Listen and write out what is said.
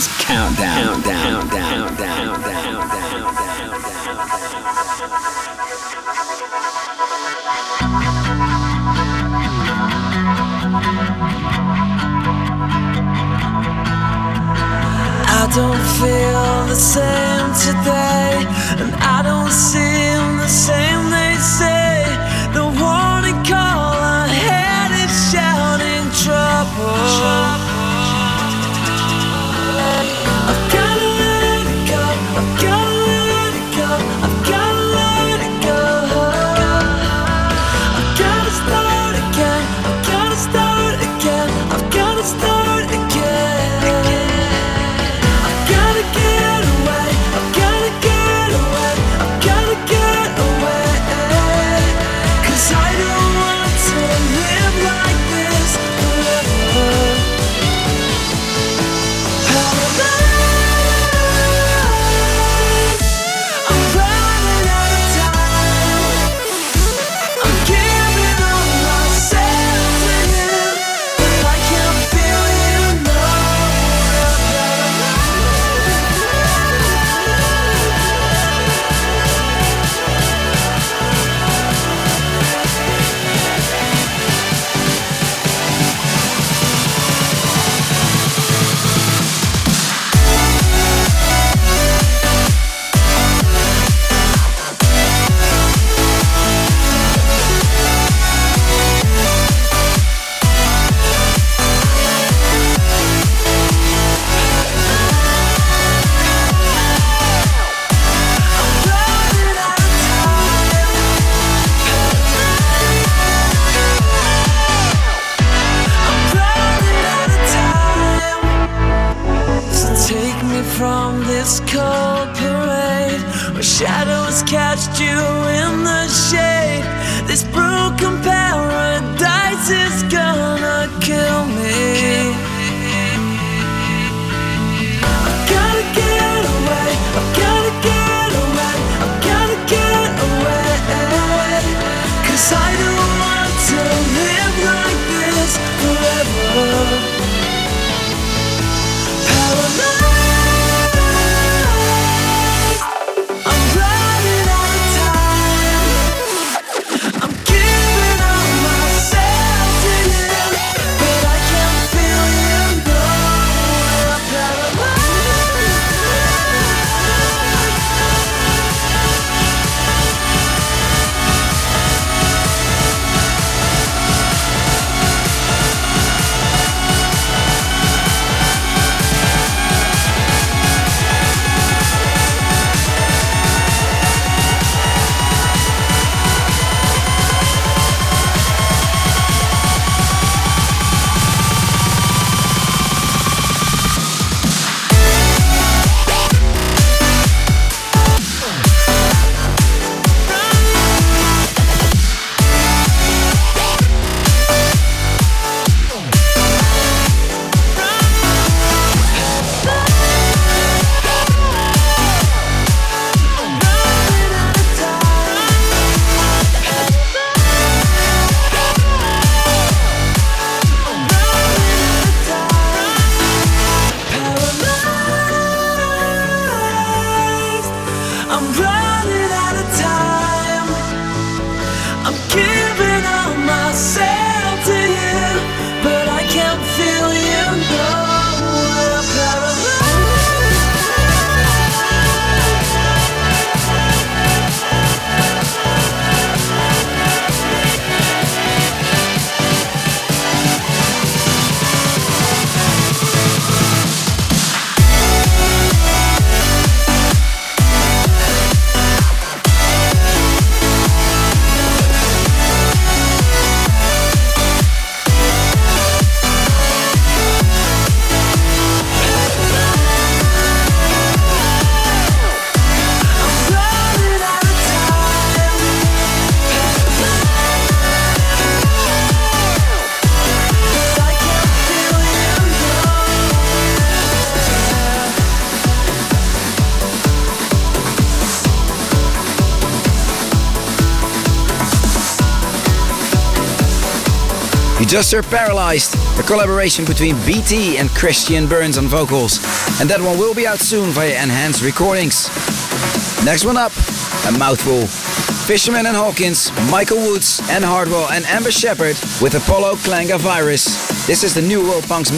Dance Countdown. I don't feel the same today, and I don't seem the same. They say the warning call ahead is shouting trouble. I've gotta let it go. I've gotta let it go. I've gotta let it go. I've gotta start again. I've gotta start again. I've gotta start again. From this cold parade where shadows cast you in the shade, this broken paradise is gonna kill me. I've gotta get away, I've gotta get away, I've gotta get away, 'cause I don't want to live like this forever. I'm Duster Paralyzed, a collaboration between BT and Christian Burns on vocals. And that one will be out soon via Enhanced Recordings. Next one up, a mouthful. Fisherman and Hawkins, Michael Woods and Hardwell and Amber Shepherd with Apollo Klanga Virus. This is the New World Punk's